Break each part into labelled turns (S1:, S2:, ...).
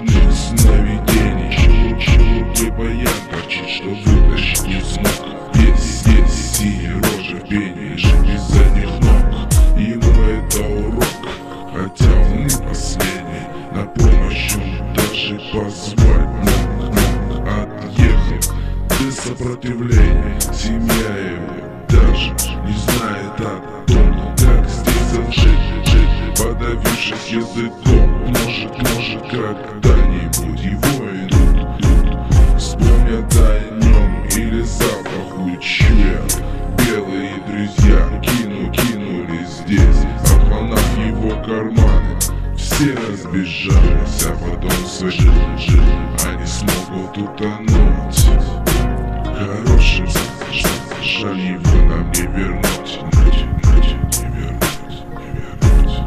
S1: ночных сновидений. Челукой баян торчит, что вытащить не смог. Есть синие рожи в пении, жить без задних ног. Ему это урок, хотя он не последний. На помощь он даже позвать мог. Отъехал без сопротивления, семья его даже не знает о том, как здесь жить, подавившись языком. Может, когда-нибудь его идут, вспомнят о нем или запаху чуя. Белые друзья кинулись здесь, обманав его карманы. Все разбежались, а потом жили, они смогут утонуть. Хорошим жаль его нам не вернуть, не вернуть.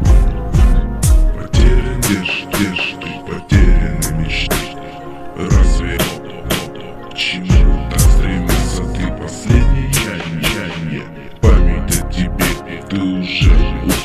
S1: Потерян держит и потеряны мечты. Разве к чему так стремился ты? Последнее чаяние, память о тебе, ты уже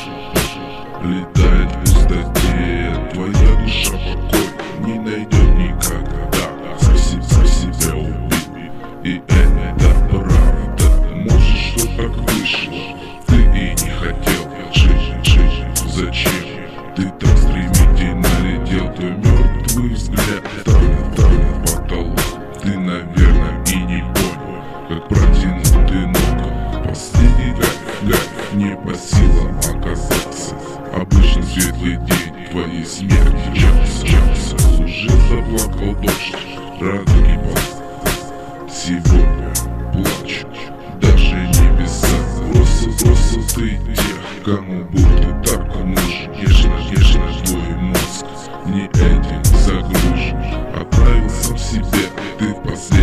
S1: летает в пустоте. Твоя душа покой не найдет никогда. Сам себя убить, и это правда. Может, что так вышло, ты и не хотел жить. Зачем ты так стремительно летел? Твой мертвый взгляд ставит потолок. Ты, наверное, и не понял, как протянутый ног. Последний кайф не по силам оказаться. Обычно светлый день твоей смерти чался. Уже заплакал дождь, радуги сегодня плачут даже небеса. Бросил ты тех, кому был ты так нужен. Нежно твой мозг не этим загружен. Отправился в себя ты в последний